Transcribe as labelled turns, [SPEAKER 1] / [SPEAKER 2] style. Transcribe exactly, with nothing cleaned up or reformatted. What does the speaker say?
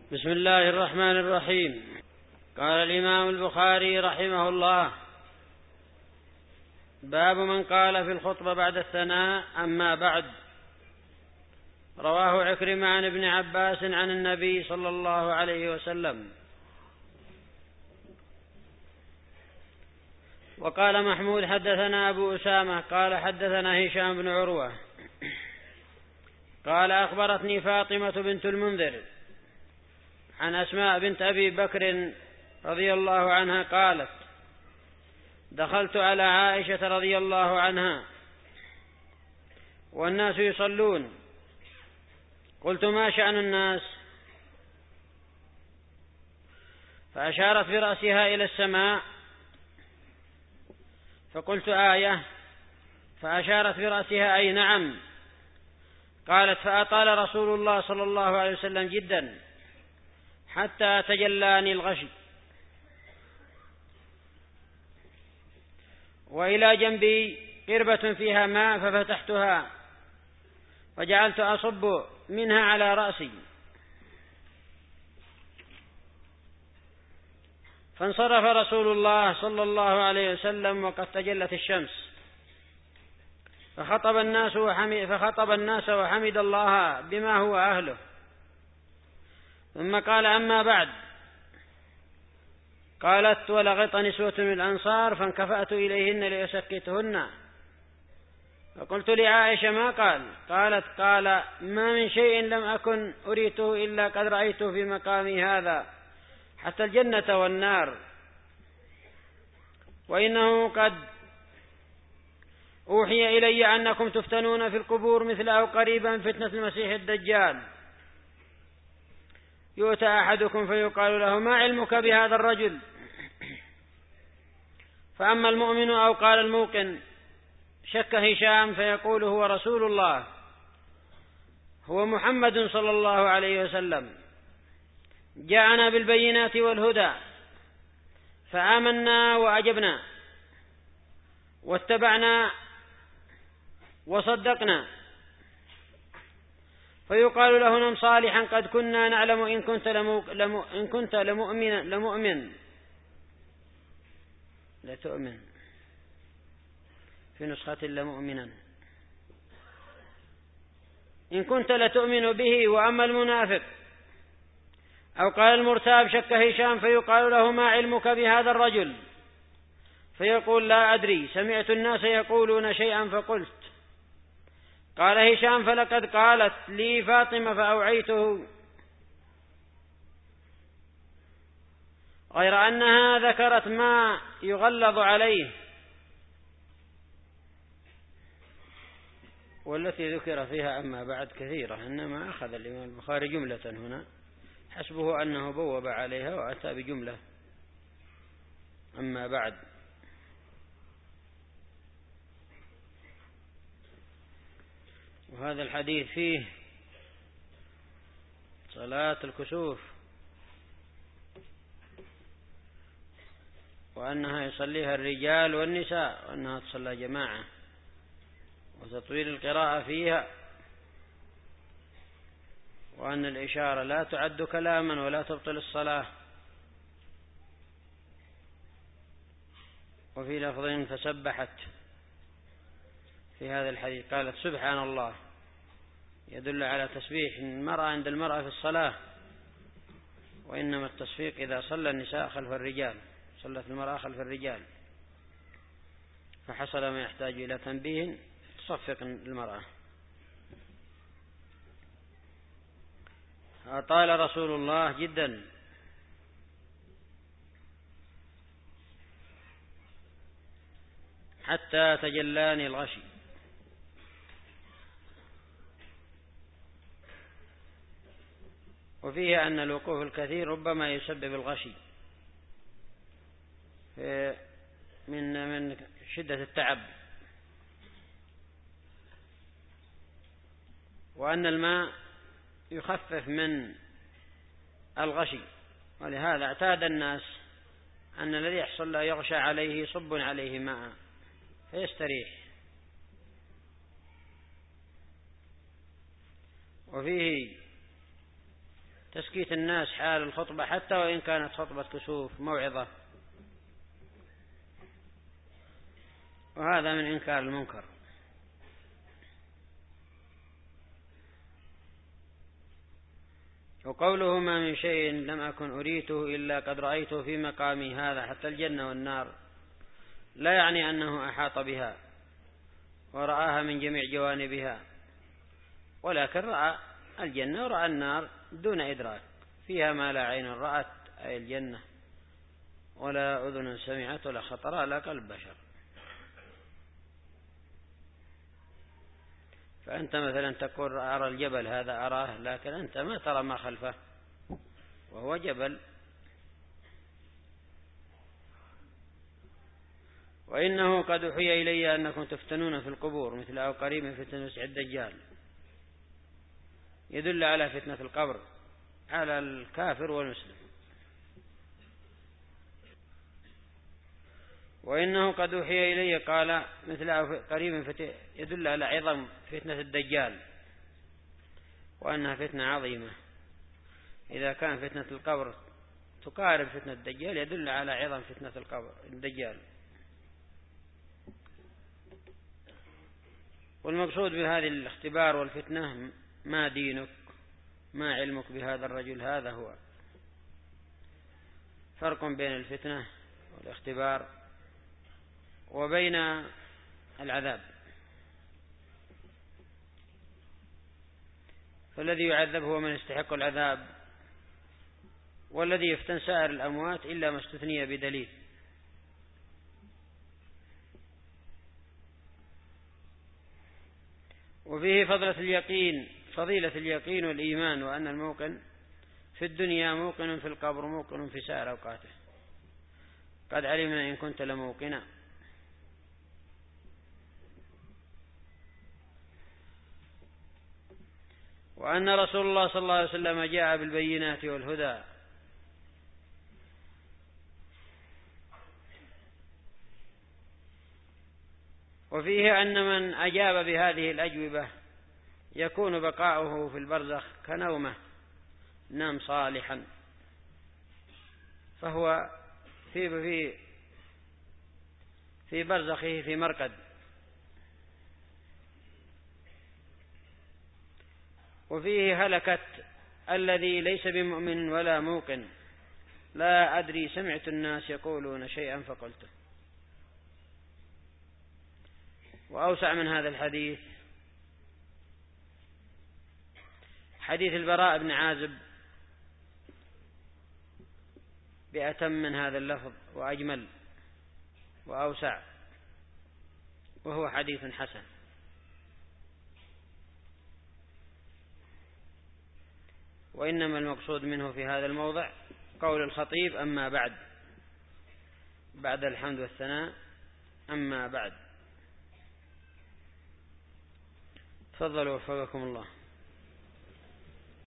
[SPEAKER 1] بسم الله الرحمن الرحيم. قال الإمام البخاري رحمه الله: باب من قال في الخطبة بعد الثناء: أما بعد. رواه عكرمة عن ابن عباس عن النبي صلى الله عليه وسلم. وقال محمود: حدثنا أبو أسامة قال حدثنا هشام بن عروة قال أخبرتني فاطمة بنت المنذر عن أسماء بنت أبي بكر رضي الله عنها قالت: دخلت على عائشة رضي الله عنها والناس يصلون، قلت: ما شأن الناس؟ فأشارت برأسها إلى السماء، فقلت: آية. فأشارت برأسها: أي نعم. قالت: فأطال رسول الله صلى الله عليه وسلم جدا حتى تجلاني الغشي، وإلى جنبي قربة فيها ماء ففتحتها وجعلت أصب منها على رأسي، فانصرف رسول الله صلى الله عليه وسلم وقد تجلت الشمس، فخطب الناس وحمد, فخطب الناس وحمد الله بما هو أهله، ثم قال: أما بعد. قالت: ولغط نسوة من الأنصار فانكفأت إليهن لأسكتهن، فقلت لعائشة: ما قال؟ قالت: قال: ما من شيء لم أكن أريته إلا قد رأيته في مقامي هذا، حتى الجنة والنار، وإنه قد أوحي إلي أنكم تفتنون في القبور مثل أو قريبا فتنة المسيح الدجال، يؤتى أحدكم فيقال له: ما علمك بهذا الرجل؟ فأما المؤمن أو قال الموقن شك هشام فيقول: هو رسول الله، هو محمد صلى الله عليه وسلم، جاءنا بالبينات والهدى، فآمنا وأجبنا واتبعنا وصدقنا. فيقال له: نم صالحا قد كنا نعلم إن كنت, لمو... لمو... إن كنت لمؤمن لمؤمن لا تؤمن في نسخة لمؤمنا إن كنت لتؤمن به. وأما المنافق أو قال المرتاب شك هشام فيقال له: ما علمك بهذا الرجل؟ فيقول: لا أدري، سمعت الناس يقولون شيئا فقلت. قال هشام: فلقد قالت لي فاطمة فأوعيته، غير أنها ذكرت ما يغلظ عليه. والتي ذكر فيها أما بعد كثيرة، إنما أخذ الإمام البخاري جملة هنا، حسبه أنه بوب عليها وأتى بجملة أما بعد. وهذا الحديث فيه صلاة الكسوف، وأنها يصليها الرجال والنساء، وأنها تصلى جماعة، وتطويل القراءة فيها، وأن الإشارة لا تعد كلاما ولا تبطل الصلاة. وفي لفظ فسبحت في هذا الحديث قالت: سبحان الله، يدل على تسبيح المرأة عند المرأة في الصلاة، وإنما التصفيق إذا صلى النساء خلف الرجال، صلت المرأة خلف الرجال، فحصل ما يحتاج إلى تنبيه تصفق المرأة. أطال رسول الله جدا حتى تجلاني الغشي. وفيه أن الوقوف الكثير ربما يسبب الغشي من من شدة التعب، وأن الماء يخفف من الغشي، ولهذا اعتاد الناس أن الذي يحصل له يغشى عليه صب عليه ماء فيستريح. وفيه تسكيت الناس حال الخطبة حتى وإن كانت خطبة كسوف موعظة، وهذا من إنكار المنكر. وقوله ما من شيء لم أكن أريته إلا قد رأيته في مقامي هذا حتى الجنة والنار، لا يعني أنه أحاط بها ورآها من جميع جوانبها، ولكن رأى الجنة ورأى النار دون إدراك، فيها ما لا عين رأت أي الجنة ولا أذن سمعت ولا خطر على قلب بشر. فأنت مثلا تقول أرى الجبل هذا أراه، لكن أنت ما ترى ما خلفه وهو جبل. وإنه قد أوحي إلي أنكم تفتنون في القبور مثل أو قريب من فتنة المسيح الدجال، يدل على فتنة القبر على الكافر والمسلم. وإنه قد أوحي إلي قال مثل أو قريب من فتنة، يدل على عظم فتنة الدجال وأنها فتنة عظيمة. إذا كان فتنة القبر تقارب فتنة الدجال يدل على عظم فتنة القبر الدجال. والمقصود بهذه الاختبار والفتنة ما دينك، ما علمك بهذا الرجل، هذا هو فرق بين الفتنة والاختبار وبين العذاب. فالذي يعذب هو من يستحق العذاب، والذي يفتن سائر الأموات إلا ما استثني بدليل. وفيه فضلة اليقين، فضيلة اليقين والإيمان، وأن الموقن في الدنيا موقن في القبر موقن في سائر أوقاته. قد علمنا إن كنت لموقنا. وأن رسول الله صلى الله عليه وسلم جاء بالبينات والهدى، وفيه أن من أجاب بهذه الأجوبة يكون بقاؤه في البرزخ كنومه، نام صالحا، فهو في في في برزخه في مرقد. وفيه هلكت الذي ليس بمؤمن ولا موقن، لا أدري سمعت الناس يقولون شيئا فقلته. وأوسع من هذا الحديث حديث البراء بن عازب بأتم من هذا اللفظ وأجمل وأوسع، وهو حديث حسن. وإنما المقصود منه في هذا الموضع قول الخطيب أما بعد، بعد الحمد والثناء أما بعد. تفضلوا وفقكم الله.